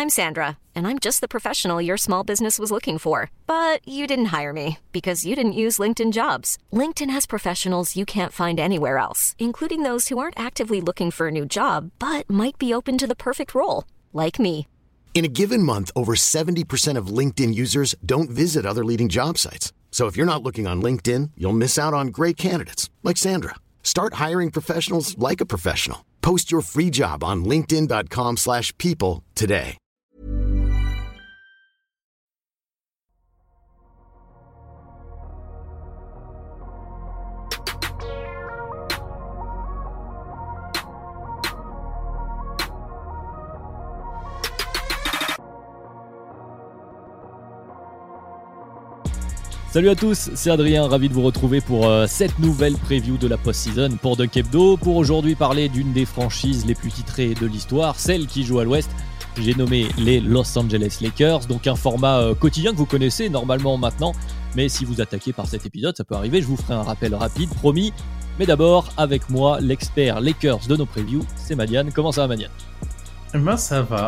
I'm Sandra, and I'm just the professional your small business was looking for. But you didn't hire me because you didn't use LinkedIn Jobs. LinkedIn has professionals you can't find anywhere else, including those who aren't actively looking for a new job, but might be open to the perfect role, like me. In a given month, over 70% of LinkedIn users don't visit other leading job sites. So if you're not looking on LinkedIn, you'll miss out on great candidates like Sandra. Start hiring professionals like a professional. Post your free job on linkedin.com/people today. Salut à tous, c'est Adrien, ravi de vous retrouver pour cette nouvelle preview de la post-season pour Dunk Hebdo. Pour aujourd'hui parler d'une des franchises les plus titrées de l'histoire, celle qui joue à l'Ouest. J'ai nommé les Los Angeles Lakers, donc un format quotidien que vous connaissez normalement maintenant. Mais si vous attaquez par cet épisode, ça peut arriver, je vous ferai un rappel rapide, promis. Mais d'abord, avec moi, l'expert Lakers de nos previews, c'est Madiane. Comment ça va, Madiane ? Ben ça va,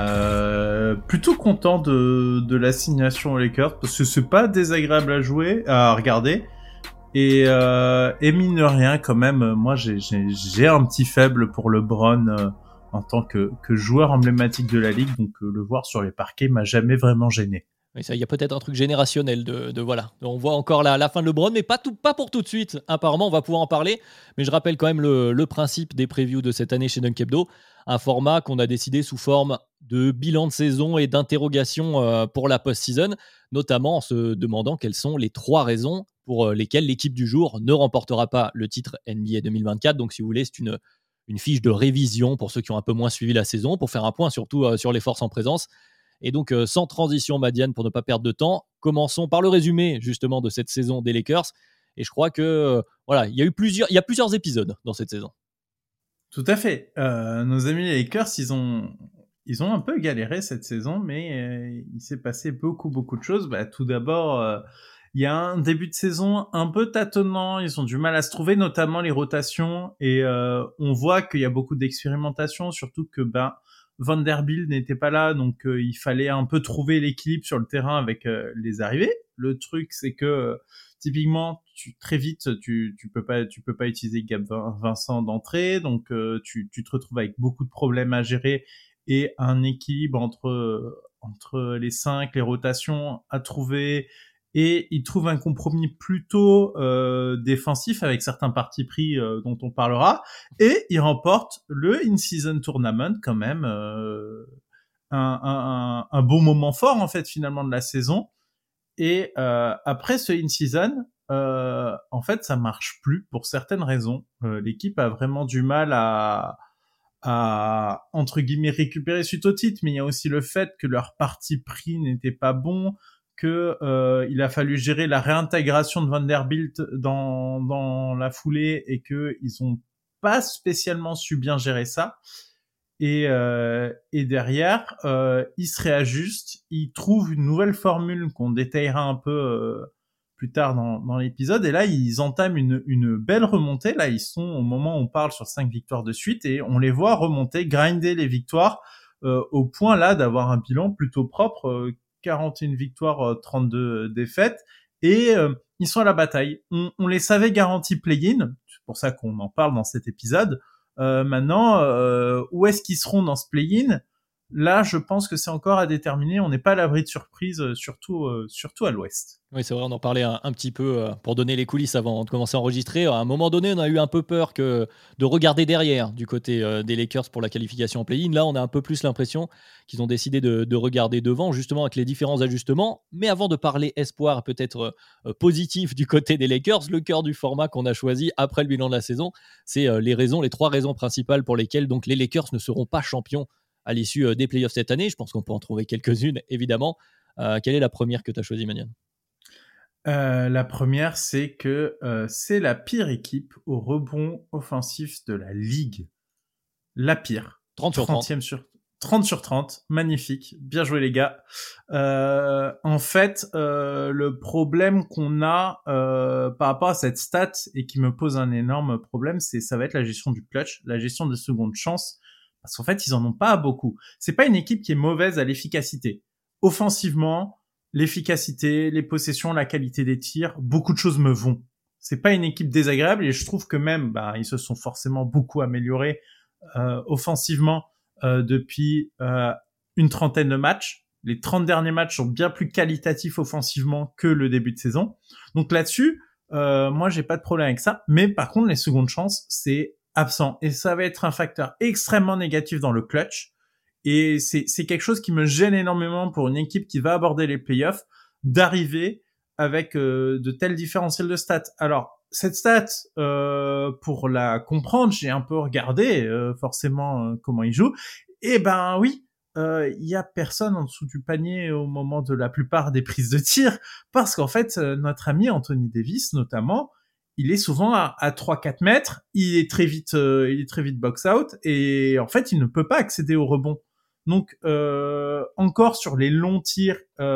plutôt content de l'assignation aux Lakers parce que c'est pas désagréable à jouer, à regarder et mine de rien quand même, moi j'ai un petit faible pour LeBron en tant que joueur emblématique de la ligue, donc le voir sur les parquets m'a jamais vraiment gêné. Oui, ça, il y a peut-être un truc générationnel de voilà. On voit encore la fin de LeBron, mais pas pour tout de suite. Apparemment, on va pouvoir en parler. Mais je rappelle quand même le principe des previews de cette année chez Dunk Hebdo. Un format qu'on a décidé sous forme de bilan de saison et d'interrogation pour la post-season, notamment en se demandant quelles sont les 3 raisons pour lesquelles l'équipe du jour ne remportera pas le titre NBA 2024. Donc, si vous voulez, c'est une fiche de révision pour ceux qui ont un peu moins suivi la saison, pour faire un point surtout sur les forces en présence. Et donc, sans transition, Madiane, pour ne pas perdre de temps, commençons par le résumé, justement, de cette saison des Lakers. Et je crois que, voilà, il y a plusieurs épisodes dans cette saison. Tout à fait. Nos amis les Lakers, ils ont un peu galéré cette saison, mais il s'est passé beaucoup de choses. Tout d'abord, il y a un début de saison un peu tâtonnant. Ils ont du mal à se trouver, notamment les rotations. Et on voit qu'il y a beaucoup d'expérimentation, surtout que Vanderbilt n'était pas là, donc il fallait un peu trouver l'équilibre sur le terrain avec les arrivées. Le truc, c'est que typiquement, très vite, tu peux pas utiliser Gabe Vincent d'entrée, donc tu te retrouves avec beaucoup de problèmes à gérer et un équilibre entre les 5, les rotations à trouver. Et il trouve un compromis plutôt défensif avec certains partis pris dont on parlera, et il remporte le in-season tournament quand même, un beau moment fort en fait finalement de la saison. Et après ce in-season, en fait ça marche plus pour certaines raisons. L'équipe a vraiment du mal à entre guillemets récupérer suite au titre, mais il y a aussi le fait que leur parti pris n'était pas bon, que il a fallu gérer la réintégration de Vanderbilt dans la foulée et que ils ont pas spécialement su bien gérer ça. Et derrière, ils se réajustent, ils trouvent une nouvelle formule qu'on détaillera un peu plus tard dans l'épisode. Et là, ils entament une belle remontée. Là, ils sont au moment où on parle sur 5 victoires de suite et on les voit remonter, grinder les victoires au point là d'avoir un bilan plutôt propre. 41 victoires, 32 défaites, et ils sont à la bataille. On les savait garantis play-in, c'est pour ça qu'on en parle dans cet épisode. Maintenant, où est-ce qu'ils seront dans ce play-in ? Là, je pense que c'est encore à déterminer. On n'est pas à l'abri de surprises, surtout à l'Ouest. Oui, c'est vrai, on en parlait un petit peu pour donner les coulisses avant de commencer à enregistrer. À un moment donné, on a eu un peu peur de regarder derrière du côté des Lakers pour la qualification en play-in. Là, on a un peu plus l'impression qu'ils ont décidé de regarder devant, justement avec les différents ajustements. Mais avant de parler espoir peut-être positif du côté des Lakers, le cœur du format qu'on a choisi après le bilan de la saison, c'est les 3 raisons principales pour lesquelles donc, les Lakers ne seront pas champions à l'issue des playoffs cette année. Je pense qu'on peut en trouver quelques-unes, évidemment. Quelle est la première que tu as choisie, Maniane ? La première, c'est que c'est la pire équipe au rebond offensif de la ligue. La pire. 30 sur 30. 30 sur 30. Magnifique. Bien joué, les gars. En fait, le problème qu'on a par rapport à cette stat et qui me pose un énorme problème, ça va être la gestion du clutch, la gestion des secondes chances. Parce qu'en fait, ils en ont pas beaucoup. C'est pas une équipe qui est mauvaise à l'efficacité. Offensivement, l'efficacité, les possessions, la qualité des tirs, beaucoup de choses me vont. C'est pas une équipe désagréable et je trouve que même, ils se sont forcément beaucoup améliorés offensivement depuis une trentaine de matchs. Les 30 derniers matchs sont bien plus qualitatifs offensivement que le début de saison. Donc là-dessus, moi, j'ai pas de problème avec ça. Mais par contre, les secondes chances, c'est absent. Et ça va être un facteur extrêmement négatif dans le clutch. Et c'est quelque chose qui me gêne énormément pour une équipe qui va aborder les playoffs, d'arriver avec de tels différentiels de stats. Alors, cette stat, pour la comprendre, j'ai un peu regardé forcément comment il joue. Et oui, il y a personne en dessous du panier au moment de la plupart des prises de tir, parce qu'en fait, notre ami Anthony Davis, notamment, il est souvent à 3-4 mètres, il est très vite box out, et en fait, il ne peut pas accéder au rebond. Donc, encore sur les longs tirs,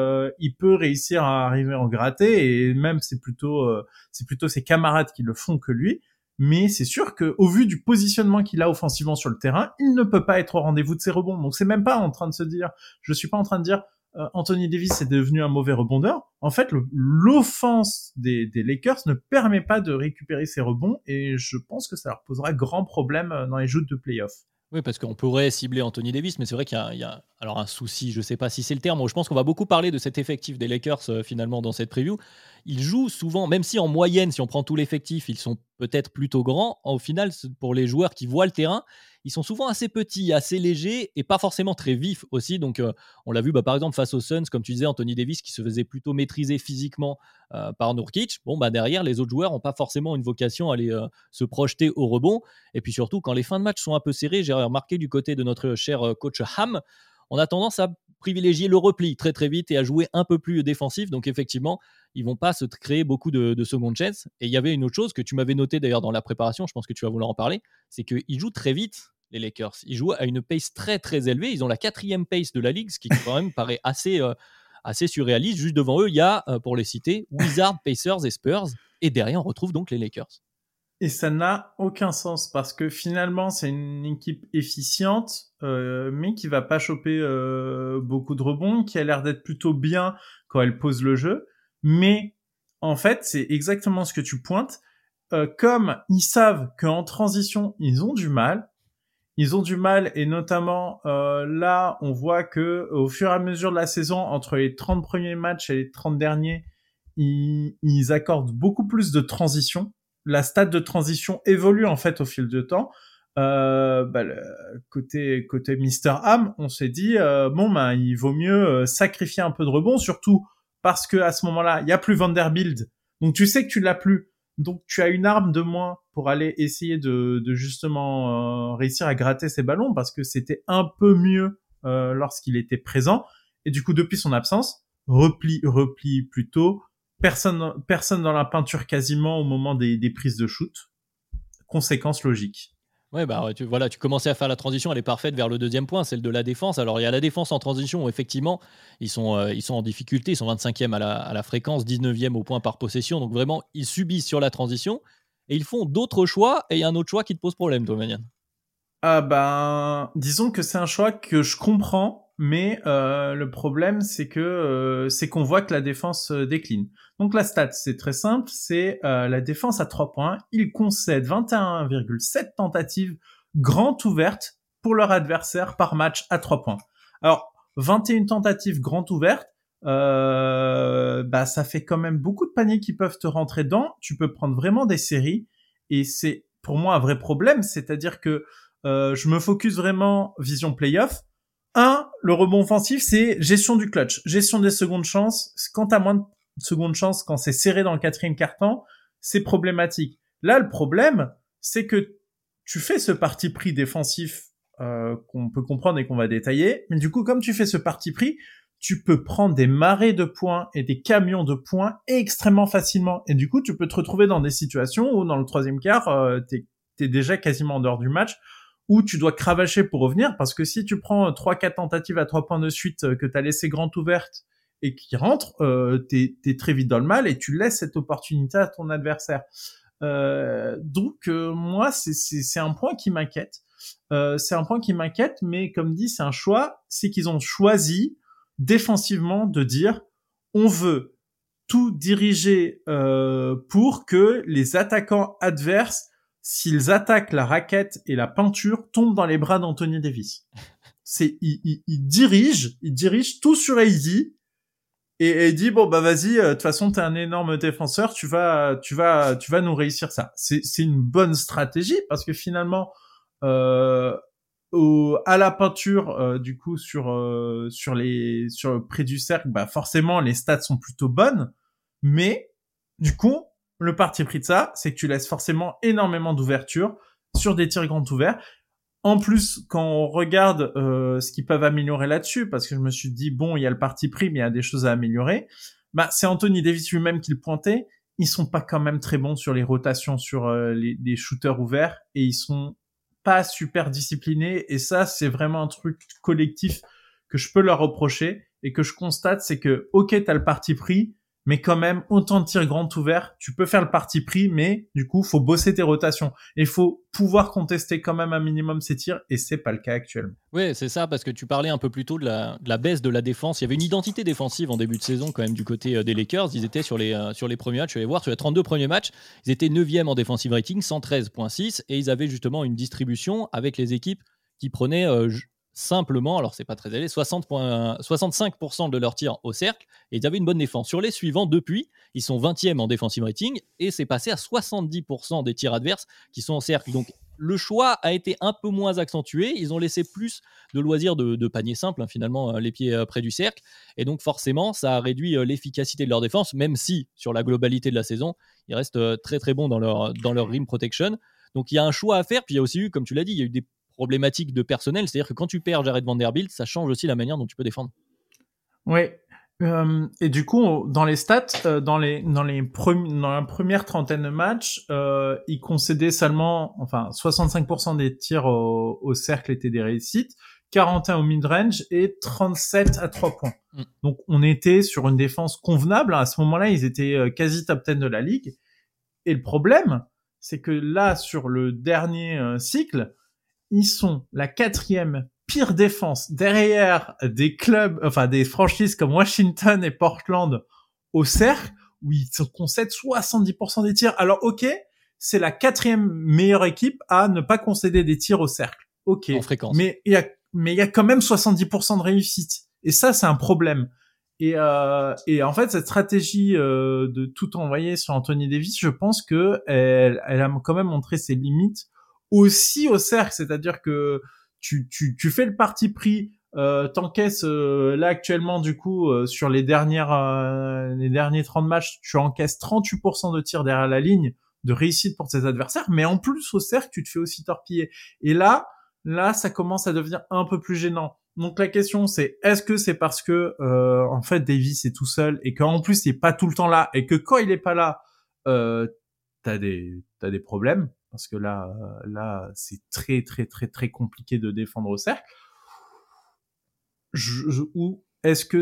il peut réussir à arriver en gratter, et même c'est plutôt ses camarades qui le font que lui. Mais c'est sûr que, au vu du positionnement qu'il a offensivement sur le terrain, il ne peut pas être au rendez-vous de ses rebonds. Donc, c'est même pas en train de se dire, je suis pas en train de dire, Anthony Davis est devenu un mauvais rebondeur. En fait, l'offense des Lakers ne permet pas de récupérer ses rebonds, et je pense que ça leur posera grand problème dans les joutes de playoffs. Oui, parce qu'on pourrait cibler Anthony Davis, mais c'est vrai qu'il y a alors un souci, je ne sais pas si c'est le terme. Je pense qu'on va beaucoup parler de cet effectif des Lakers finalement dans cette preview. Ils jouent souvent, même si en moyenne, si on prend tout l'effectif, ils sont peut-être plutôt grands. Au final, pour les joueurs qui voient le terrain, ils sont souvent assez petits, assez légers et pas forcément très vifs aussi. Donc, on l'a vu par exemple face aux Suns, comme tu disais, Anthony Davis qui se faisait plutôt maîtriser physiquement par Nurkic. Derrière, les autres joueurs n'ont pas forcément une vocation à aller se projeter au rebond. Et puis surtout, quand les fins de match sont un peu serrées, j'ai remarqué du côté de notre cher coach Ham, on a tendance à privilégier le repli très très vite et à jouer un peu plus défensif. Donc effectivement, ils vont pas se créer beaucoup de seconde chance. Et il y avait une autre chose que tu m'avais noté d'ailleurs dans la préparation, je pense que tu vas vouloir en parler, c'est qu'ils jouent très vite, les Lakers. Ils jouent à une pace très très élevée. Ils ont la 4e pace de la ligue, ce qui quand même paraît assez surréaliste. Juste devant eux, il y a, pour les citer, Wizards, Pacers et Spurs. Et derrière, on retrouve donc les Lakers. Et ça n'a aucun sens parce que finalement, c'est une équipe efficiente, mais qui va pas choper beaucoup de rebonds, qui a l'air d'être plutôt bien quand elle pose le jeu. Mais en fait, c'est exactement ce que tu pointes. Comme ils savent qu'en transition, ils ont du mal, et notamment là, on voit que au fur et à mesure de la saison, entre les 30 premiers matchs et les 30 derniers, ils accordent beaucoup plus de transition. La stat de transition évolue en fait au fil du temps. Côté Mr. Ham, on s'est dit il vaut mieux sacrifier un peu de rebond, surtout parce que à ce moment-là, il y a plus Vanderbilt. Donc tu sais que tu l'as plus. Donc tu as une arme de moins pour aller essayer de justement réussir à gratter ces ballons parce que c'était un peu mieux lorsqu'il était présent. Et du coup, depuis son absence, repli plutôt. Personne dans la peinture quasiment au moment des prises de shoot. Conséquence logique. Ouais, tu commençais à faire la transition, elle est parfaite vers le deuxième point, celle de la défense. Alors, il y a la défense en transition où effectivement, ils sont en difficulté, ils sont 25e à la fréquence, 19e au point par possession. Donc vraiment, ils subissent sur la transition et ils font d'autres choix. Et il y a un autre choix qui te pose problème, toi, Manian. Disons que c'est un choix que je comprends. Mais le problème, c'est qu'on voit que la défense décline. Donc la stat, c'est très simple, c'est la défense à 3 points. Ils concèdent 21,7 tentatives grandes ouvertes pour leur adversaire par match à 3 points. Alors, 21 tentatives grandes ouvertes, ça fait quand même beaucoup de paniers qui peuvent te rentrer dedans. Tu peux prendre vraiment des séries. Et c'est pour moi un vrai problème, c'est-à-dire que je me focus vraiment vision playoff. Le rebond offensif, c'est gestion du clutch, gestion des secondes chances. Quand t'as moins de secondes chances, quand c'est serré dans le 4e quart-temps, c'est problématique. Là, le problème, c'est que tu fais ce parti pris défensif qu'on peut comprendre et qu'on va détailler. Mais du coup, comme tu fais ce parti pris, tu peux prendre des marées de points et des camions de points extrêmement facilement. Et du coup, tu peux te retrouver dans des situations où dans le 3e quart, t'es déjà quasiment en dehors du match, où tu dois cravacher pour revenir, parce que si tu prends 3-4 tentatives à 3 points de suite que tu as laissé grande ouverte et qui rentrent, t'es très vite dans le mal et tu laisses cette opportunité à ton adversaire. Donc moi, c'est un point qui m'inquiète. c'est un point qui m'inquiète, mais comme dit, c'est un choix, c'est qu'ils ont choisi défensivement de dire on veut tout diriger pour que les attaquants adverses, s'ils attaquent la raquette et la peinture, tombent dans les bras d'Anthony Davis. Il dirige tout sur AD et dit bon bah vas-y, de toute façon t'es un énorme défenseur, tu vas nous réussir ça. C'est une bonne stratégie parce que finalement à la peinture du coup sur près du cercle, bah forcément les stats sont plutôt bonnes, mais du coup le parti pris de ça, c'est que tu laisses forcément énormément d'ouverture sur des tirs grands ouverts. En plus, quand on regarde ce qu'ils peuvent améliorer là-dessus, parce que je me suis dit bon, il y a le parti pris, mais il y a des choses à améliorer. Bah, c'est Anthony Davis lui-même qui le pointait. Ils sont pas quand même très bons sur les rotations, sur les shooters ouverts, et ils sont pas super disciplinés. Et ça, c'est vraiment un truc collectif que je peux leur reprocher et que je constate, c'est que ok, t'as le parti pris, mais quand même, autant de tirs grands ouverts, tu peux faire le parti pris, mais du coup, faut bosser tes rotations. Et faut pouvoir contester quand même un minimum ces tirs, et c'est pas le cas actuellement. Oui, c'est ça, parce que tu parlais un peu plus tôt de la baisse de la défense. Il y avait une identité défensive en début de saison quand même du côté des Lakers. Ils étaient sur les premiers matchs, je vais voir, sur les 32 premiers matchs, ils étaient 9e en defensive rating, 113.6, et ils avaient justement une distribution avec les équipes qui prenaient simplement, alors c'est pas très élevé, 65% de leurs tirs au cercle, et ils avaient une bonne défense. Sur les suivants, depuis, ils sont 20e en defensive rating, et c'est passé à 70% des tirs adverses qui sont au cercle. Donc le choix a été un peu moins accentué, ils ont laissé plus de loisirs de panier simple, hein, finalement, les pieds près du cercle, et donc forcément, ça a réduit l'efficacité de leur défense, même si, sur la globalité de la saison, ils restent très très bons dans leur rim protection. Donc il y a un choix à faire, puis il y a aussi eu, comme tu l'as dit, il y a eu des problématiques de personnel, c'est-à-dire que quand tu perds Jared Vanderbilt, ça change aussi la manière dont tu peux défendre. Oui. Et du coup, dans les stats, dans la première trentaine de matchs, ils concédaient seulement, 65% des tirs au cercle étaient des réussites, 41 au mid-range et 37 à 3 points. Donc, on était sur une défense convenable. À ce moment-là, ils étaient quasi top 10 de la ligue. Et le problème, c'est que là, sur le dernier cycle, ils sont la 4e pire défense derrière des clubs, des franchises comme Washington et Portland au cercle, où ils concèdent 70% des tirs. Alors ok, c'est la 4e meilleure équipe à ne pas concéder des tirs au cercle. Ok. En fréquence. Mais il y a quand même 70% de réussite. Et ça, c'est un problème. Et en fait, cette stratégie de tout envoyer sur Anthony Davis, je pense que elle a quand même montré ses limites aussi au cercle, c'est-à-dire que tu fais le parti pris, t'encaisses là actuellement du coup sur les derniers 30 matchs, tu encaisses 38% de tirs derrière la ligne de réussite pour tes adversaires, mais en plus au cercle, tu te fais aussi torpiller. Et là ça commence à devenir un peu plus gênant. Donc la question c'est, est-ce que c'est parce que en fait Davis est tout seul et qu'en plus il est pas tout le temps là et que quand il est pas là t'as des problèmes, parce que là c'est très très très très compliqué de défendre au cercle. Ou est-ce que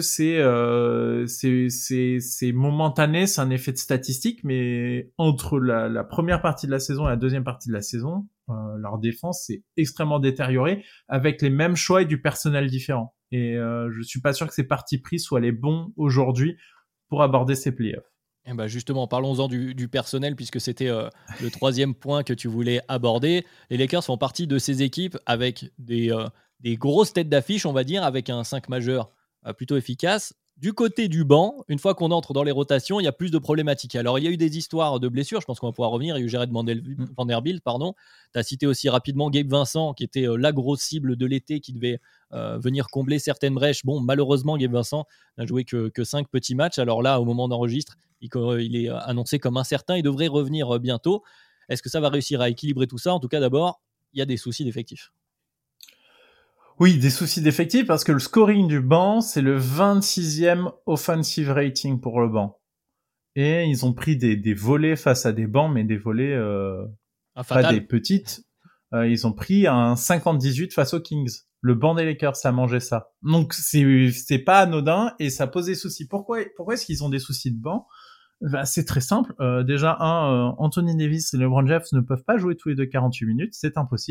c'est momentané, c'est un effet de statistique, mais entre la première partie de la saison et la deuxième partie de la saison, leur défense s'est extrêmement détériorée avec les mêmes choix et du personnel différent. Et je suis pas sûr que ces partis pris soient les bons aujourd'hui pour aborder ces playoffs. Et bah justement, parlons-en du personnel, puisque c'était le troisième point que tu voulais aborder. Les Lakers font partie de ces équipes avec des grosses têtes d'affiche, on va dire, avec un 5 majeur plutôt efficace. Du côté du banc, une fois qu'on entre dans les rotations, il y a plus de problématiques. Alors, il y a eu des histoires de blessures, je pense qu'on va pouvoir revenir. Il y a eu Jared Vanderbilt, pardon. Tu as cité aussi rapidement Gabe Vincent, qui était la grosse cible de l'été, qui devait venir combler certaines brèches. Bon, malheureusement, Gabe Vincent n'a joué que 5 petits matchs. Alors là, au moment d'enregistre, il est annoncé comme incertain. Il devrait revenir bientôt. Est-ce que ça va réussir à équilibrer tout ça? En tout cas, d'abord, il y a des soucis d'effectifs. Oui, des soucis d'effectifs parce que le scoring du banc, c'est le 26e offensive rating pour le banc. Et ils ont pris des volets face à des bancs, mais des volets pas des petites. Ils ont pris un 50-18 face aux Kings. Le banc des Lakers, ça a mangé ça. Donc c'est pas anodin et ça pose des soucis. Pourquoi est-ce qu'ils ont des soucis de banc? Bah, c'est très simple. Déjà, Anthony Davis et LeBron James ne peuvent pas jouer tous les deux 48 minutes. C'est impossible.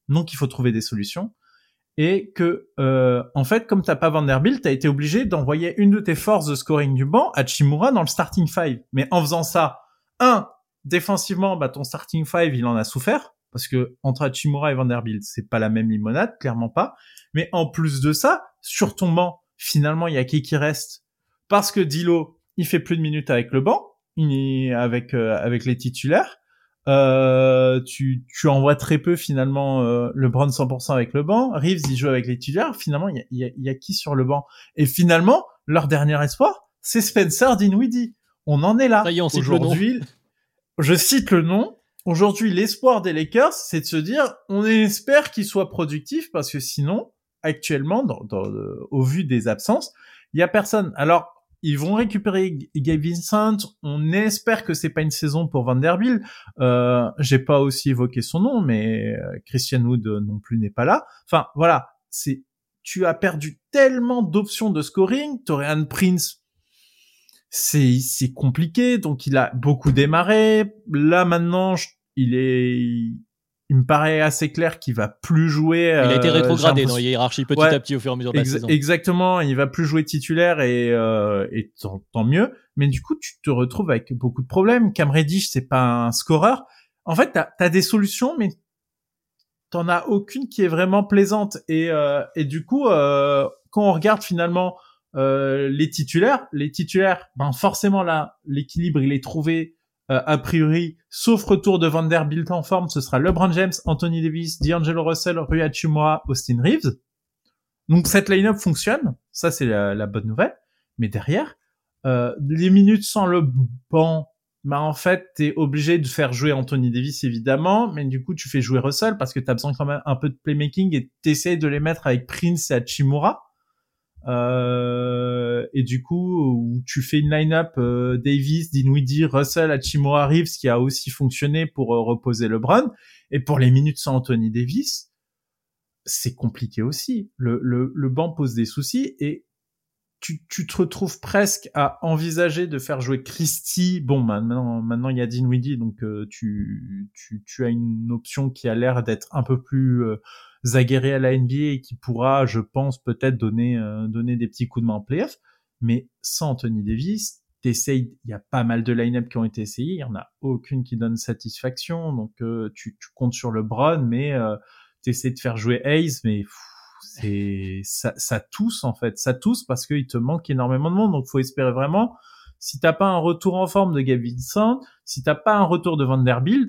Donc, il faut trouver des solutions. Et que, en fait, comme t'as pas Vanderbilt, t'as été obligé d'envoyer une de tes forces de scoring du banc, Hachimura, dans le starting five. Mais en faisant ça, défensivement, ton starting five, il en a souffert. Parce que entre Hachimura et Vanderbilt, c'est pas la même limonade, clairement pas. Mais en plus de ça, sur ton banc, finalement, il y a qui reste? Parce que Dilo, il fait plus de minutes avec le banc, il est avec les titulaires. Tu envoies très peu finalement LeBron 100% avec le banc. Reeves, il joue avec les titulaires. Finalement, il y a qui sur le banc? Et finalement, leur dernier espoir, c'est Spencer Dinwiddie. On en est là. Ça y est, on cite aujourd'hui. le nom. Je cite le nom. Aujourd'hui, l'espoir des Lakers, c'est de se dire, on espère qu'il soit productif parce que sinon, actuellement, au vu des absences, il y a personne. Alors, ils vont récupérer Gabe Vincent. On espère que c'est pas une saison pour Vanderbilt. J'ai pas aussi évoqué son nom, mais Christian Wood non plus n'est pas là. Enfin, voilà. Tu as perdu tellement d'options de scoring. Taurean Prince, c'est compliqué. Donc, il a beaucoup démarré. Là, maintenant, il me paraît assez clair qu'il va plus jouer. Il a été rétrogradé dans la hiérarchie petit à petit au fur et à mesure de la saison. Exactement, il va plus jouer titulaire et tant mieux. Mais du coup, tu te retrouves avec beaucoup de problèmes. Cam Reddish, c'est pas un scoreur. En fait, t'as des solutions, mais t'en as aucune qui est vraiment plaisante. Et du coup, quand on regarde finalement les titulaires, forcément là, l'équilibre il est trouvé. A priori, sauf retour de Vanderbilt en forme, ce sera LeBron James, Anthony Davis, D'Angelo Russell, Rui Hachimura, Austin Reeves. Donc cette line-up fonctionne, ça c'est la bonne nouvelle. Mais derrière, les minutes sans le banc, en fait, t'es obligé de faire jouer Anthony Davis évidemment, mais du coup tu fais jouer Russell parce que t'as besoin quand même un peu de playmaking et t'essayes de les mettre avec Prince et Hachimura. Et du coup, où tu fais une line-up Davis, Dinwiddie, Russell, Hachimura, Reeves, qui a aussi fonctionné pour reposer LeBron. Et pour les minutes sans Anthony Davis, c'est compliqué aussi. Le banc pose des soucis et tu te retrouves presque à envisager de faire jouer Christie. Bon, maintenant il y a Dinwiddie, donc tu as une option qui a l'air d'être un peu plus aguerrée à la NBA et qui pourra, je pense, peut-être donner des petits coups de main en playoff. Mais sans Anthony Davis, il y a pas mal de line-up qui ont été essayés, il y en a aucune qui donne satisfaction. Donc tu comptes sur LeBron, mais t'essaies de faire jouer Hayes, mais ça tousse en fait, ça tousse parce qu'il te manque énormément de monde. Donc faut espérer vraiment, si t'as pas un retour en forme de Gabe Vincent, si t'as pas un retour de Vanderbilt,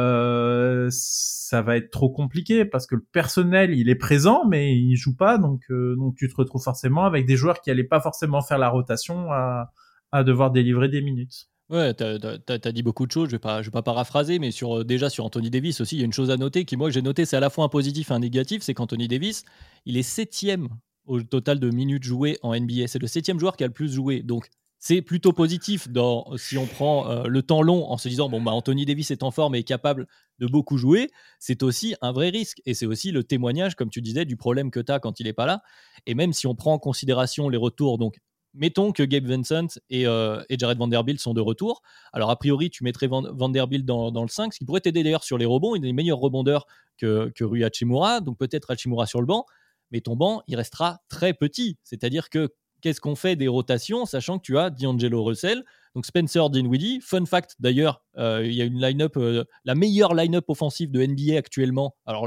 ça va être trop compliqué parce que le personnel il est présent mais il joue pas, donc tu te retrouves forcément avec des joueurs qui allaient pas forcément faire la rotation à devoir délivrer des minutes. Ouais, t'as dit beaucoup de choses, je vais pas paraphraser, mais déjà sur Anthony Davis aussi, il y a une chose à noter qui, moi, que j'ai noté, c'est à la fois un positif et un négatif, c'est qu'Anthony Davis, il est 7e au total de minutes jouées en NBA. C'est le 7e joueur qui a le plus joué. Donc, c'est plutôt positif si on prend le temps long en se disant, Anthony Davis est en forme et est capable de beaucoup jouer. C'est aussi un vrai risque. Et c'est aussi le témoignage, comme tu disais, du problème que tu as quand il n'est pas là. Et même si on prend en considération les retours, donc, mettons que Gabe Vincent et Jared Vanderbilt sont de retour. Alors, a priori, tu mettrais Vanderbilt dans le 5, ce qui pourrait t'aider d'ailleurs sur les rebonds. Il est meilleur rebondeur que Rui Hachimura, donc peut-être Hachimura sur le banc. Mais ton banc, il restera très petit. C'est-à-dire que qu'est-ce qu'on fait des rotations, sachant que tu as D'Angelo Russell, donc Spencer Dinwiddie. Fun fact d'ailleurs, il y a une line-up, la meilleure line-up offensive de NBA actuellement. Alors,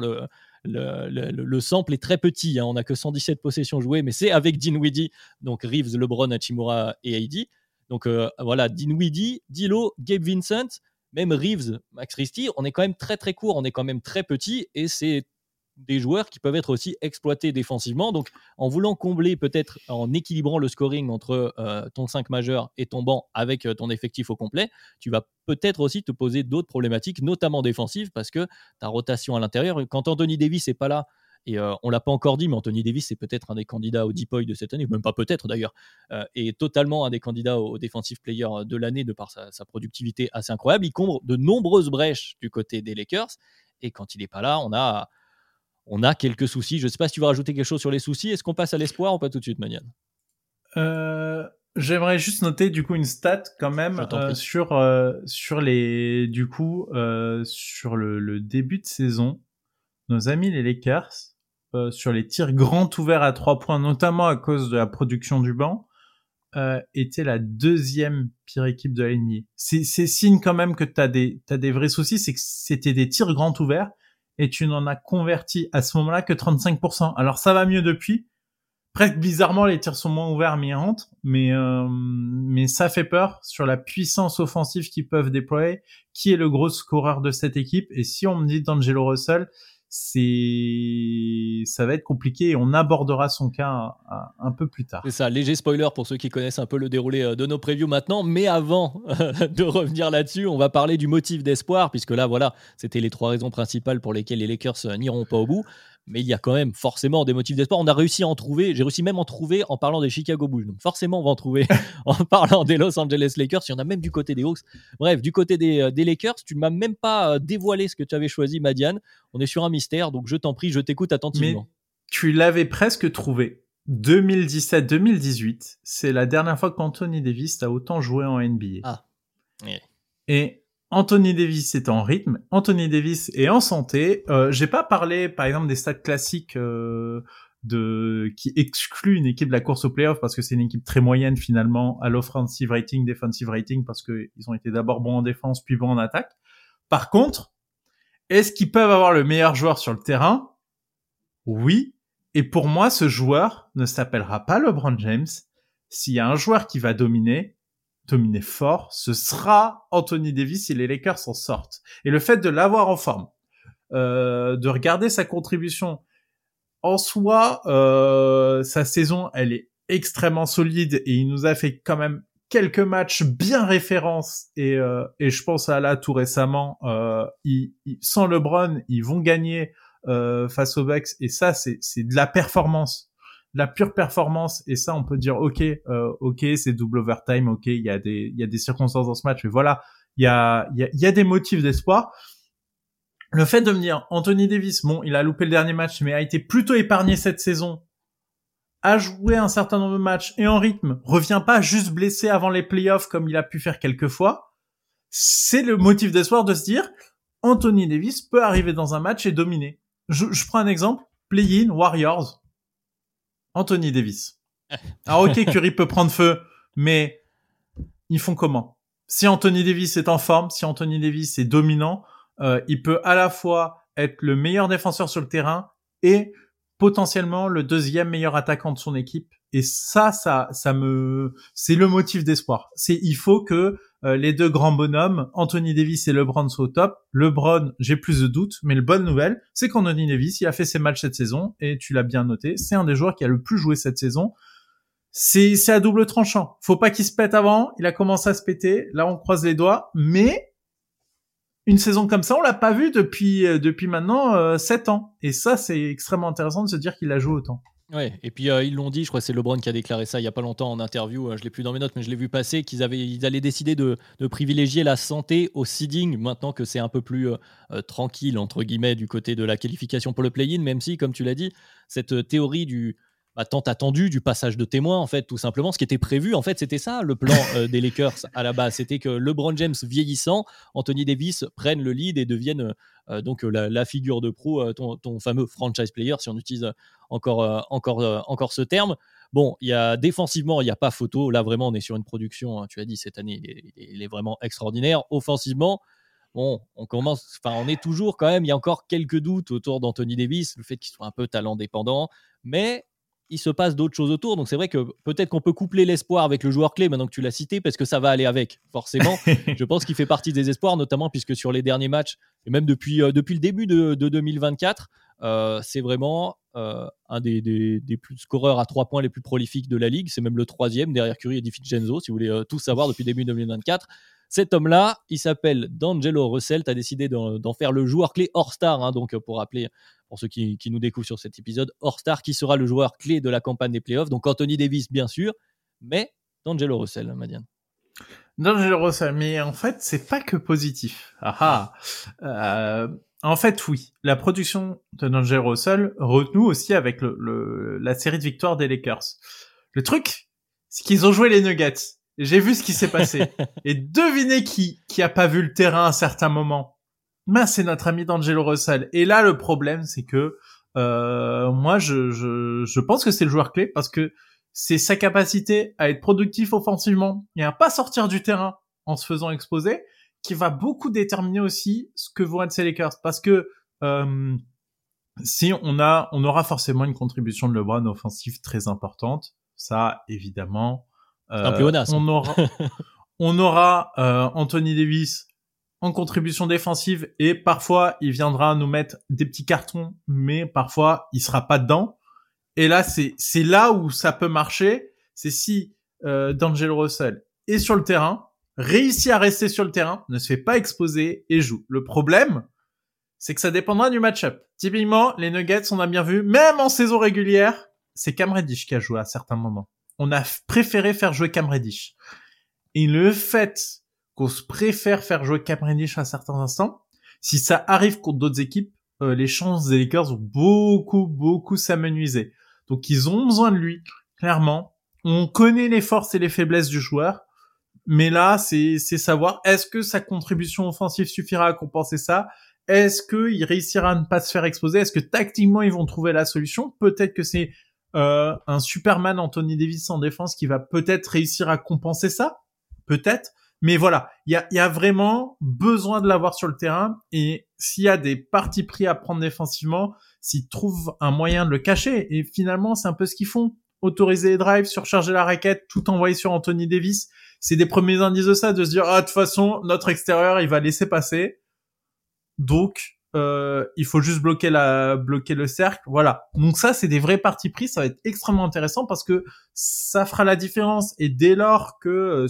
le sample est très petit, hein, on n'a que 117 possessions jouées, mais c'est avec Dinwiddie, donc Reeves, LeBron, Hachimura et Heidi. Donc voilà, Dinwiddie, Dilo, Gabe Vincent, même Reeves, Max Christie, on est quand même très très court, on est quand même très petit, et c'est des joueurs qui peuvent être aussi exploités défensivement. Donc en voulant combler, peut-être en équilibrant le scoring entre ton 5 majeur et ton banc avec ton effectif au complet, tu vas peut-être aussi te poser d'autres problématiques, notamment défensives, parce que ta rotation à l'intérieur, quand Anthony Davis n'est pas là, et on l'a pas encore dit, mais Anthony Davis c'est peut-être un des candidats au Deep Boy de cette année, même pas peut-être d'ailleurs, et totalement un des candidats au Defensive Player de l'année de par sa productivité assez incroyable. Il comble de nombreuses brèches du côté des Lakers, et quand il n'est pas là, on a quelques soucis. Je ne sais pas si tu veux rajouter quelque chose sur les soucis. Est-ce qu'on passe à l'espoir ou pas tout de suite, Maniane ? J'aimerais juste noter du coup une stat quand même sur le début de saison, nos amis les Lakers, sur les tirs grands ouverts à 3 points, notamment à cause de la production du banc, était la deuxième pire équipe de la NBA. C'est signe quand même que t'as des vrais soucis, c'est que c'était des tirs grands ouverts et tu n'en as converti à ce moment-là que 35%. Alors ça va mieux depuis. Presque bizarrement, les tirs sont moins ouverts, mais ils rentrent. Mais ça fait peur sur la puissance offensive qu'ils peuvent déployer. Qui est le gros scoreur de cette équipe? Et si on me dit D'Angelo Russell, ça va être compliqué et on abordera son cas un peu plus tard. C'est ça, léger spoiler pour ceux qui connaissent un peu le déroulé de nos previews maintenant, mais avant de revenir là-dessus, on va parler du motif d'espoir, puisque là, voilà, c'était les 3 raisons principales pour lesquelles les Lakers n'iront pas au bout, mais il y a quand même forcément des motifs d'espoir. On a réussi à en trouver, j'ai réussi même à en trouver en parlant des Chicago Bulls, donc forcément on va en trouver en parlant des Los Angeles Lakers, il y en a même du côté des Hawks. Bref, du côté des Lakers, tu ne m'as même pas dévoilé ce que tu avais choisi, Madiane. On est sur un mystère, donc je t'en prie, je t'écoute attentivement. Mais tu l'avais presque trouvé. 2017-2018, c'est la dernière fois qu'Anthony Davis a autant joué en NBA. Ah. Oui. Et Anthony Davis est en rythme, Anthony Davis est en santé. J'ai pas parlé, par exemple, des stats classiques qui excluent une équipe de la course au playoff parce que c'est une équipe très moyenne finalement à l'offensive rating, defensive rating, parce que ils ont été d'abord bons en défense puis bons en attaque. Par contre, est-ce qu'ils peuvent avoir le meilleur joueur sur le terrain? Oui. Et pour moi, ce joueur ne s'appellera pas LeBron James. S'il y a un joueur qui va dominer fort, ce sera Anthony Davis si les Lakers s'en sortent. Et le fait de l'avoir en forme, de regarder sa contribution en soi, sa saison, elle est extrêmement solide et il nous a fait quand même quelques matchs bien références et je pense à là tout récemment, sans LeBron, ils vont gagner face aux Bucks et ça c'est de la performance. De la pure performance et ça on peut dire ok c'est double overtime, ok il y a des circonstances dans ce match mais voilà il y a des motifs d'espoir. Le fait de me dire Anthony Davis, bon il a loupé le dernier match mais a été plutôt épargné cette saison, a joué un certain nombre de matchs et en rythme, revient pas juste blessé avant les playoffs comme il a pu faire quelques fois, c'est le motif d'espoir de se dire Anthony Davis peut arriver dans un match et dominer. Je prends un exemple, play-in Warriors, Anthony Davis. Alors ok, Curry peut prendre feu, mais ils font comment? Si Anthony Davis est en forme, si Anthony Davis est dominant, il peut à la fois être le meilleur défenseur sur le terrain et potentiellement le deuxième meilleur attaquant de son équipe. Et c'est le motif d'espoir. Il faut que les deux grands bonhommes, Anthony Davis et LeBron, soient au top. LeBron, j'ai plus de doutes, mais la bonne nouvelle, c'est qu'Anthony Davis, il a fait ses matchs cette saison, et tu l'as bien noté, c'est un des joueurs qui a le plus joué cette saison. C'est à double tranchant. Faut pas qu'il se pète avant, il a commencé à se péter, là on croise les doigts, mais une saison comme ça, on l'a pas vu depuis maintenant 7 ans. Et ça, c'est extrêmement intéressant de se dire qu'il a joué autant. Ouais, et puis ils l'ont dit, je crois que c'est LeBron qui a déclaré ça il y a pas longtemps en interview, je l'ai plus dans mes notes mais je l'ai vu passer, qu'ils allaient décider de privilégier la santé au seeding maintenant que c'est un peu plus tranquille entre guillemets du côté de la qualification pour le play-in, même si comme tu l'as dit, cette théorie du tant attendu du passage de témoin en fait tout simplement, ce qui était prévu en fait c'était ça le plan des Lakers à la base, c'était que LeBron James vieillissant, Anthony Davis prenne le lead et devienne donc la figure de proue, ton fameux franchise player si on utilise encore ce terme. Bon, défensivement, il n'y a pas photo. Là, vraiment, on est sur une production, hein, tu as dit, cette année, il est vraiment extraordinaire. Offensivement, bon, on est toujours quand même, il y a encore quelques doutes autour d'Anthony Davis, le fait qu'il soit un peu talent dépendant, mais il se passe d'autres choses autour. Donc, c'est vrai que peut-être qu'on peut coupler l'espoir avec le joueur clé, maintenant que tu l'as cité, parce que ça va aller avec, forcément. Je pense qu'il fait partie des espoirs, notamment puisque sur les derniers matchs, et même depuis le début de 2024, c'est vraiment un des plus scoreurs à 3 points les plus prolifiques de la ligue. C'est même le 3e derrière Curry et DiVincenzo, si vous voulez tout savoir depuis début 2024. Cet homme-là, il s'appelle D'Angelo Russell. Tu as décidé d'en faire le joueur clé hors star, hein, donc pour rappeler, pour ceux qui nous découvrent sur cet épisode, hors star, qui sera le joueur clé de la campagne des playoffs. Donc Anthony Davis, bien sûr, mais D'Angelo Russell, Madiane. D'Angelo Russell, mais en fait, c'est pas que positif. En fait, oui, la production de D'Angelo Russell renoue aussi avec la série de victoires des Lakers. Le truc, c'est qu'ils ont joué les Nuggets. J'ai vu ce qui s'est passé. Et devinez qui a pas vu le terrain à un certain moment. c'est notre ami D'Angelo Russell. Et là, le problème, c'est que moi, je pense que c'est le joueur clé parce que c'est sa capacité à être productif offensivement et à pas sortir du terrain en se faisant exposer qui va beaucoup déterminer aussi ce que vont être ces Lakers. Parce que si on aura forcément une contribution de LeBron offensive très importante. Ça, évidemment. C'est un pléonasme. On aura Anthony Davis en contribution défensive et parfois il viendra nous mettre des petits cartons, mais parfois il sera pas dedans. Et là, c'est là où ça peut marcher. C'est si D'Angelo Russell est sur le terrain, réussit à rester sur le terrain, ne se fait pas exposer et joue. Le problème, c'est que ça dépendra du match-up. Typiquement, les Nuggets, on a bien vu, même en saison régulière, c'est Cam Reddish qui a joué à certains moments. On a préféré faire jouer Cam Reddish. Et le fait qu'on se préfère faire jouer Cam Reddish à certains instants, si ça arrive contre d'autres équipes, les chances des Lakers vont beaucoup s'amenuiser. Donc ils ont besoin de lui, clairement. On connaît les forces et les faiblesses du joueur, mais là, c'est savoir est-ce que sa contribution offensive suffira à compenser ça. Est-ce qu'il réussira à ne pas se faire exposer? Est-ce que tactiquement, ils vont trouver la solution? Peut-être que c'est un Superman Anthony Davis en défense qui va peut-être réussir à compenser ça. Peut-être. Mais voilà, il y a vraiment besoin de l'avoir sur le terrain. Et s'il y a des partis pris à prendre défensivement, s'ils trouvent un moyen de le cacher, et finalement, c'est un peu ce qu'ils font. Autoriser les drives, surcharger la raquette, tout envoyer sur Anthony Davis. C'est des premiers indices de ça, de se dire, de toute façon, notre extérieur, il va laisser passer. Donc, il faut juste bloquer le cercle. Voilà. Donc ça, c'est des vrais partis pris. Ça va être extrêmement intéressant parce que ça fera la différence. Et dès lors qu'il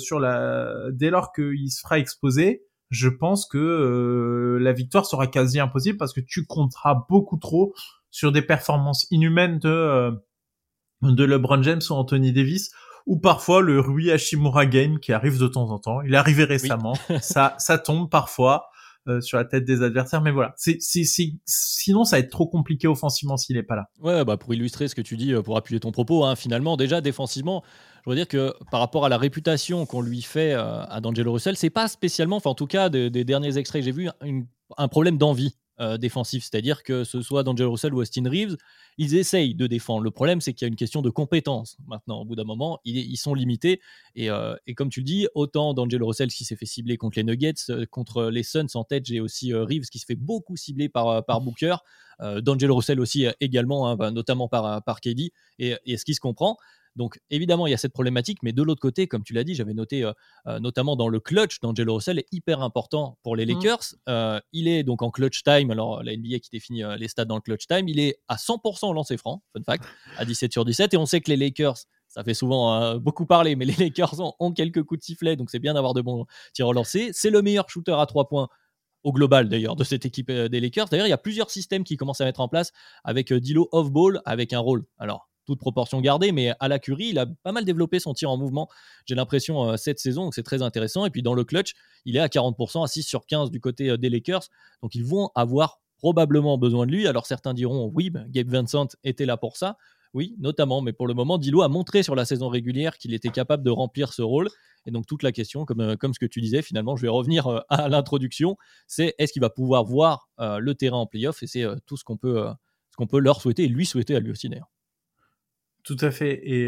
se fera exposer, je pense que la victoire sera quasi impossible parce que tu compteras beaucoup trop sur des performances inhumaines de LeBron James ou Anthony Davis, ou parfois le Rui Hachimura game qui arrive de temps en temps. Il est arrivé récemment. Oui. ça tombe parfois sur la tête des adversaires, mais voilà. Sinon, ça va être trop compliqué offensivement s'il est pas là. Ouais, pour illustrer ce que tu dis, pour appuyer ton propos, finalement, déjà défensivement, je veux dire que par rapport à la réputation qu'on lui fait à D'Angelo Russell, c'est pas spécialement, en tout cas des derniers extraits que j'ai vus, un problème d'envie défensif. C'est-à-dire que ce soit D'Angelo Russell ou Austin Reeves, ils essayent de défendre. Le problème, c'est qu'il y a une question de compétence. Maintenant, au bout d'un moment, ils sont limités. Et comme tu le dis, autant D'Angelo Russell qui s'est fait cibler contre les Nuggets, contre les Suns en tête, j'ai aussi Reeves qui se fait beaucoup cibler par Booker. D'Angelo Russell aussi également, notamment par KD. Et ce qui se comprend. Donc évidemment il y a cette problématique, mais de l'autre côté, comme tu l'as dit, j'avais noté notamment dans le clutch, d'Angelo Russell est hyper important pour les Lakers. Il est donc en clutch time, alors la NBA qui définit les stats dans le clutch time, il est à 100% au lancer franc, fun fact, à 17 sur 17, et on sait que les Lakers, ça fait souvent beaucoup parler, mais les Lakers ont quelques coups de sifflet, donc c'est bien d'avoir de bons tirs au lancer. C'est le meilleur shooter à 3 points au global d'ailleurs de cette équipe des Lakers. D'ailleurs il y a plusieurs systèmes qui commencent à mettre en place avec D'Lo off-ball, avec un rôle, alors toute proportion gardée, mais à la Curry, il a pas mal développé son tir en mouvement, j'ai l'impression, cette saison, donc c'est très intéressant. Et puis dans le clutch, il est à 40%, à 6 sur 15 du côté des Lakers, donc ils vont avoir probablement besoin de lui. Alors certains diront, oui, Gabe Vincent était là pour ça, oui, notamment, mais pour le moment, D'Lo a montré sur la saison régulière qu'il était capable de remplir ce rôle. Et donc toute la question, comme ce que tu disais, finalement, je vais revenir à l'introduction, c'est est-ce qu'il va pouvoir voir le terrain en play-off, et c'est tout ce qu'on peut leur souhaiter, et lui souhaiter à lui aussi d'ailleurs. Tout à fait. Et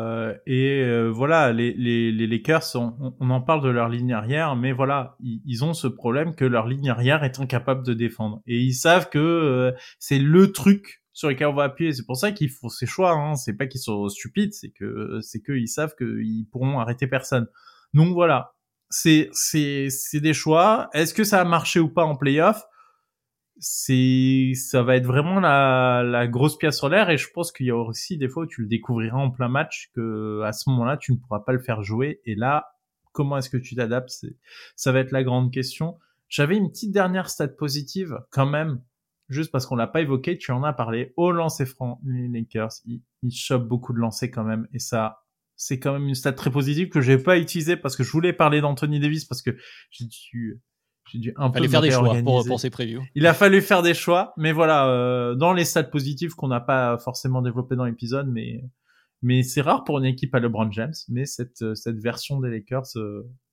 voilà, les Lakers, on en parle de leur ligne arrière, mais voilà, ils ont ce problème que leur ligne arrière est incapable de défendre. Et ils savent que c'est le truc sur lequel on va appuyer. C'est pour ça qu'ils font ces choix. Hein. C'est pas qu'ils sont stupides, c'est que ils savent qu'ils pourront arrêter personne. Donc voilà, c'est des choix. Est-ce que ça a marché ou pas en play-off? Ça va être vraiment la grosse pièce sur l'air, et je pense qu'il y a aussi des fois où tu le découvriras en plein match que à ce moment-là tu ne pourras pas le faire jouer, et là comment est-ce que tu t'adaptes, ça va être la grande question. J'avais une petite dernière stat positive quand même, juste parce qu'on l'a pas évoqué, tu en as parlé, au lancer franc, les Lakers ils chopent beaucoup de lancers quand même, et ça c'est quand même une stat très positive que j'ai pas utilisée parce que je voulais parler d'Anthony Davis, parce que j'ai dû un peu faire des choix pour ces previews. Il a fallu faire des choix, mais voilà, dans les stats positifs qu'on n'a pas forcément développé dans l'épisode, mais c'est rare pour une équipe à LeBron James, mais cette version des Lakers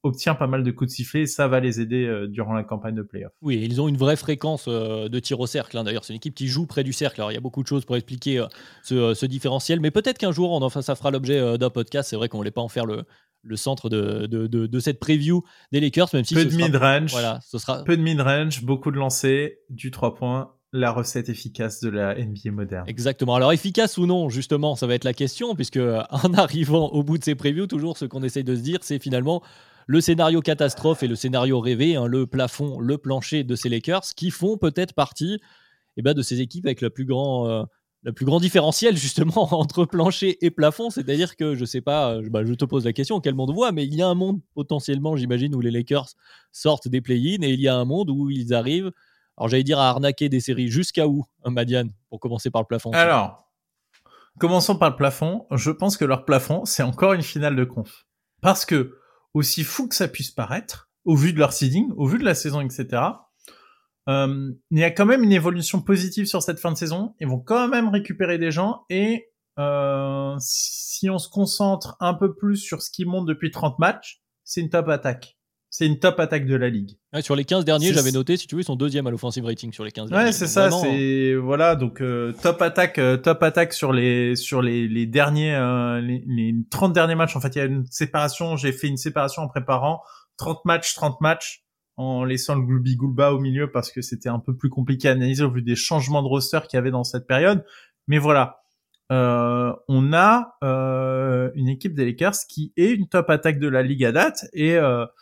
obtient pas mal de coups de sifflet et ça va les aider durant la campagne de play-off. Oui, ils ont une vraie fréquence de tir au cercle. D'ailleurs, c'est une équipe qui joue près du cercle. Alors, il y a beaucoup de choses pour expliquer ce différentiel, mais peut-être qu'un jour, ça fera l'objet d'un podcast. C'est vrai qu'on ne voulait pas en faire le centre de cette preview des Lakers, même si peu de mid-range, peu de mid-range, beaucoup de lancers, du 3 points. La recette efficace de la NBA moderne. Exactement. Alors, efficace ou non, justement, ça va être la question, puisque en arrivant au bout de ces previews, toujours ce qu'on essaye de se dire, c'est finalement le scénario catastrophe et le scénario rêvé, le plafond, le plancher de ces Lakers, qui font peut-être partie de ces équipes avec le plus grand différentiel, justement, entre plancher et plafond. C'est-à-dire que, je sais pas, je te pose la question, quel monde voit, mais il y a un monde, potentiellement, j'imagine, où les Lakers sortent des play-in, et il y a un monde où ils arrivent, alors j'allais dire à arnaquer des séries jusqu'à où, Madiane, pour commencer par le plafond? Alors, commençons par le plafond. Je pense que leur plafond, c'est encore une finale de conf. Parce que, aussi fou que ça puisse paraître, au vu de leur seeding, au vu de la saison, etc., il y a quand même une évolution positive sur cette fin de saison. Ils vont quand même récupérer des gens et si on se concentre un peu plus sur ce qui monte depuis 30 matchs, c'est une top attaque. C'est une top attaque de la ligue. Ouais, sur les 15 derniers, j'avais noté, si tu veux, ils sont deuxième à l'offensive rating sur les 15 derniers. Ouais, c'est ça, c'est, voilà, donc, top attaque sur les derniers, les 30 derniers matchs. En fait, il y a une séparation, j'ai fait une séparation en préparant 30 matchs, en laissant le gloubi-goulba au milieu parce que c'était un peu plus compliqué à analyser au vu des changements de roster qu'il y avait dans cette période. Mais voilà. On a, une équipe des Lakers qui est une top attaque de la ligue à date et,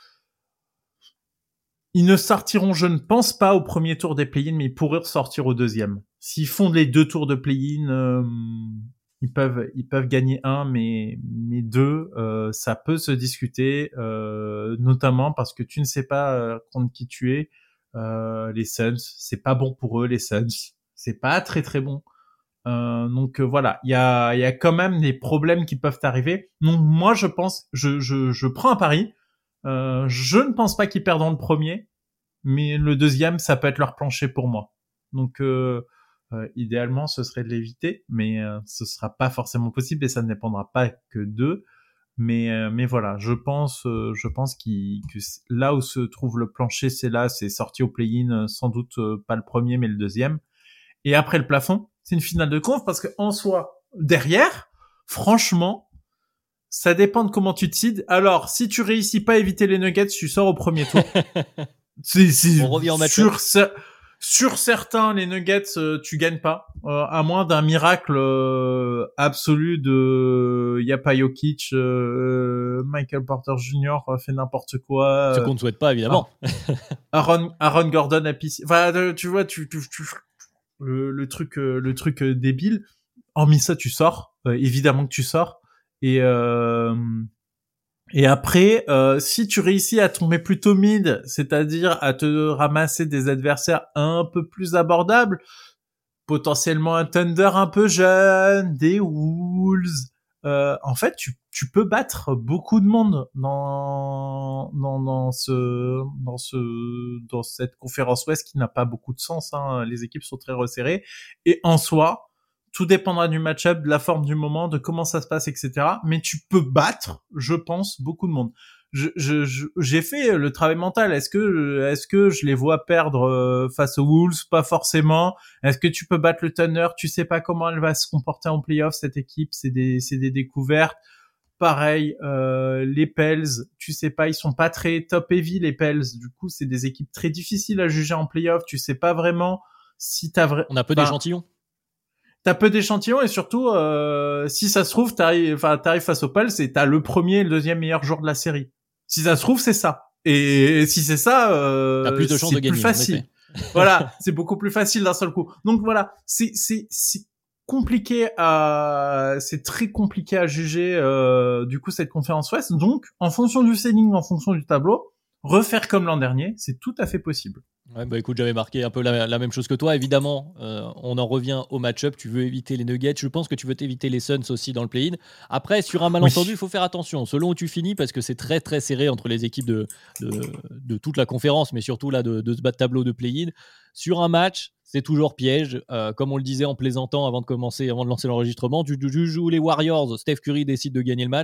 ils ne sortiront, je ne pense pas, au premier tour des play-in, mais ils pourraient ressortir au deuxième. S'ils font les 2 tours de play-in, ils peuvent gagner un, mais 2, ça peut se discuter, notamment parce que tu ne sais pas contre qui tu es. Les Suns, c'est pas bon pour eux, les Suns. C'est pas très très bon. Donc voilà, il y a quand même des problèmes qui peuvent arriver. Donc moi, je pense, je prends un pari. Je ne pense pas qu'ils perdront le premier, mais le deuxième, ça peut être leur plancher pour moi. Donc, idéalement, ce serait de l'éviter, mais ce sera pas forcément possible et ça ne dépendra pas que d'eux. Mais voilà, je pense que là où se trouve le plancher, c'est sorti au play-in, sans doute pas le premier, mais le deuxième. Et après le plafond, c'est une finale de conf parce que en soi, derrière, franchement, ça dépend de comment tu te seeds. Alors, si tu réussis pas à éviter les Nuggets, tu sors au premier tour. On revient en match. Sur certains, les Nuggets, tu gagnes pas. À moins d'un miracle absolu de Yapa Jokic, Michael Porter Jr. Fait n'importe quoi. Ce qu'on ne souhaite pas, évidemment. Aaron Gordon a pissé. Enfin, tu vois, le truc débile. Hormis ça, tu sors. Évidemment que tu sors. Et après, si tu réussis à tomber plutôt mid, c'est-à-dire à te ramasser des adversaires un peu plus abordables, potentiellement un Thunder un peu jeune, des Wolves, en fait, tu peux battre beaucoup de monde dans cette conférence Ouest qui n'a pas beaucoup de sens, hein. Les équipes sont très resserrées et en soi, tout dépendra du match-up, de la forme du moment, de comment ça se passe, etc. Mais tu peux battre, je pense, beaucoup de monde. J'ai fait le travail mental. Est-ce que je les vois perdre face aux Wolves? Pas forcément. Est-ce que tu peux battre le Thunder? Tu sais pas comment elle va se comporter en playoff, cette équipe. C'est des découvertes. Pareil, les Pels, tu sais pas, ils sont pas très top heavy, les Pels. Du coup, c'est des équipes très difficiles à juger en playoff. Tu sais pas vraiment si on a peu d'échantillons. T'as peu d'échantillons et surtout, si ça se trouve, t'arrives face aux Pels et t'as le premier et le deuxième meilleur joueur de la série. Si ça se trouve, c'est ça. Et si c'est ça, t'as plus de chances de gagner. Plus facile. Voilà, c'est beaucoup plus facile d'un seul coup. Donc voilà, c'est compliqué c'est très compliqué à juger du coup cette conférence Ouest. Donc, en fonction du seeding, en fonction du tableau, refaire comme l'an dernier, c'est tout à fait possible. Ouais, bah écoute, j'avais marqué un peu la même chose que toi. Évidemment, on en revient au match-up. Tu veux éviter les Nuggets. Je pense que tu veux éviter les Suns aussi dans le play-in. Après, sur un malentendu, il faut faire attention. Selon où tu finis, parce que c'est très très serré entre les équipes de toute la conférence, mais surtout là de ce bas de tableau de play-in. Sur un match, c'est toujours piège. Comme on le disait en plaisantant avant de lancer l'enregistrement, tu joues les Warriors. Steph Curry décide de gagner le match.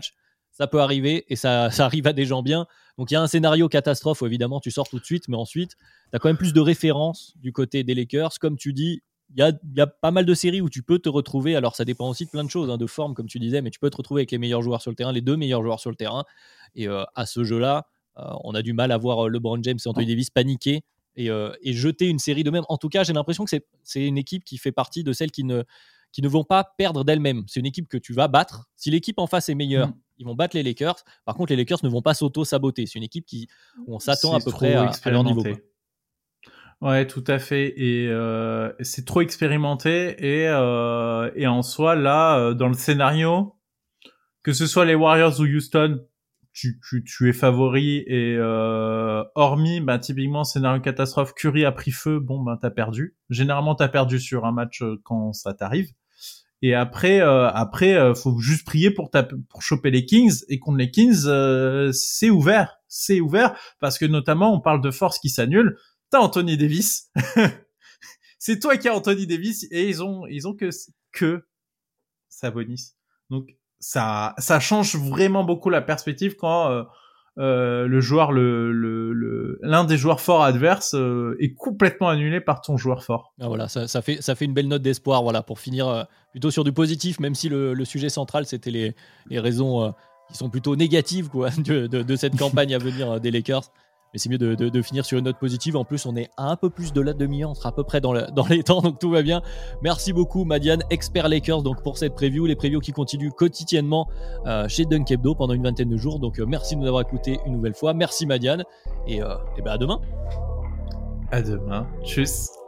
ça peut arriver et ça arrive à des gens bien. Donc il y a un scénario catastrophe où évidemment tu sors tout de suite, mais ensuite tu as quand même plus de références du côté des Lakers. Comme tu dis, il y a pas mal de séries où tu peux te retrouver. Alors ça dépend aussi de plein de choses, de forme comme tu disais, mais tu peux te retrouver avec les meilleurs joueurs sur le terrain, les 2 meilleurs joueurs sur le terrain. Et à ce jeu-là, on a du mal à voir LeBron James et Anthony Davis paniquer et jeter une série de même. En tout cas, j'ai l'impression que c'est une équipe qui fait partie de celles qui ne vont pas perdre d'elles-mêmes. C'est une équipe que tu vas battre. Si l'équipe en face est meilleure, ils vont battre les Lakers. Par contre, les Lakers ne vont pas s'auto-saboter. C'est une équipe où on s'attend à peu près à leur niveau. Ouais, tout à fait. Et c'est trop expérimenté. Et en soi, là, dans le scénario, que ce soit les Warriors ou Houston, tu es favori. Et hormis, typiquement, scénario catastrophe, Curry a pris feu, t'as perdu. Généralement, t'as perdu sur un match quand ça t'arrive. Et après, faut juste prier pour choper les Kings. Et contre les Kings, c'est ouvert. C'est ouvert parce que notamment, on parle de force qui s'annule. T'as Anthony Davis. C'est toi qui as Anthony Davis et ils ont que Sabonis. Donc ça change vraiment beaucoup la perspective quand le joueur l'un des joueurs forts adverses est complètement annulé par ton joueur fort. Ah, voilà, ça fait une belle note d'espoir, voilà, pour finir plutôt sur du positif, même si le sujet central c'était les raisons qui sont plutôt négatives quoi de cette campagne à venir des Lakers. Mais c'est mieux de finir sur une note positive. En plus, on est un peu plus de la demi-heure. On sera à peu près dans les temps, donc tout va bien. Merci beaucoup, Madiane, expert Lakers, donc pour cette preview. Les previews qui continuent quotidiennement chez Dunk Hebdo pendant une vingtaine de jours. Donc merci de nous avoir écoutés une nouvelle fois. Merci, Madiane. Et à demain. À demain. Tchuss.